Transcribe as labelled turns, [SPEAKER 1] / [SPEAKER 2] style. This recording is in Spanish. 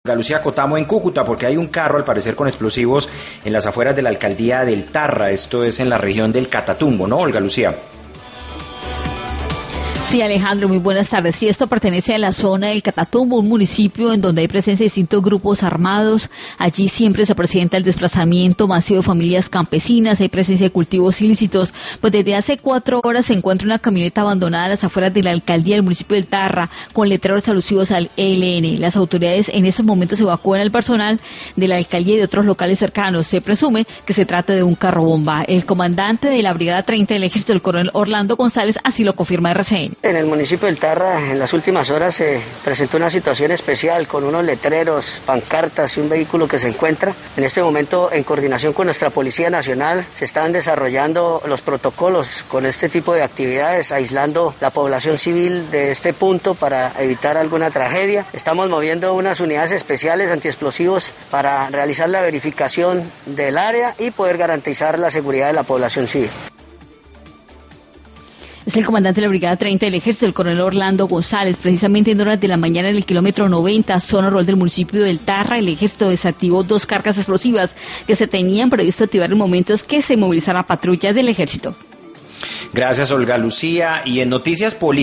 [SPEAKER 1] Lucía Cotamo en Cúcuta, porque hay un carro al parecer con explosivos en las afueras de la alcaldía del Tarra, esto es en la región del Catatumbo, ¿no, Olga Lucía?
[SPEAKER 2] Sí, Alejandro, muy buenas tardes. Sí, esto pertenece a la zona del Catatumbo, un municipio en donde hay presencia de distintos grupos armados. Allí siempre se presenta el desplazamiento masivo de familias campesinas, hay presencia de cultivos ilícitos. Pues desde hace 4 horas se encuentra una camioneta abandonada a las afueras de la alcaldía del municipio del Tarra, con letreros alusivos al ELN. Las autoridades en estos momentos evacúan al personal de la alcaldía y de otros locales cercanos. Se presume que se trata de un carro bomba. El comandante de la Brigada 30 del Ejército, el coronel Orlando González, así lo confirma RCN.
[SPEAKER 3] En el municipio del Tarra, en las últimas horas se presentó una situación especial con unos letreros, pancartas y un vehículo que se encuentra. En este momento, en coordinación con nuestra Policía Nacional, se están desarrollando los protocolos con este tipo de actividades, aislando la población civil de este punto para evitar alguna tragedia. Estamos moviendo unas unidades especiales antiexplosivos para realizar la verificación del área y poder garantizar la seguridad de la población civil.
[SPEAKER 2] Es el comandante de la Brigada 30 del Ejército, el coronel Orlando González. Precisamente en horas de la mañana en el kilómetro 90, zona rural del municipio del Tarra, el Ejército desactivó 2 cargas explosivas que se tenían previsto activar en momentos que se movilizara patrullas del Ejército.
[SPEAKER 1] Gracias, Olga Lucía. Y en noticias políticas.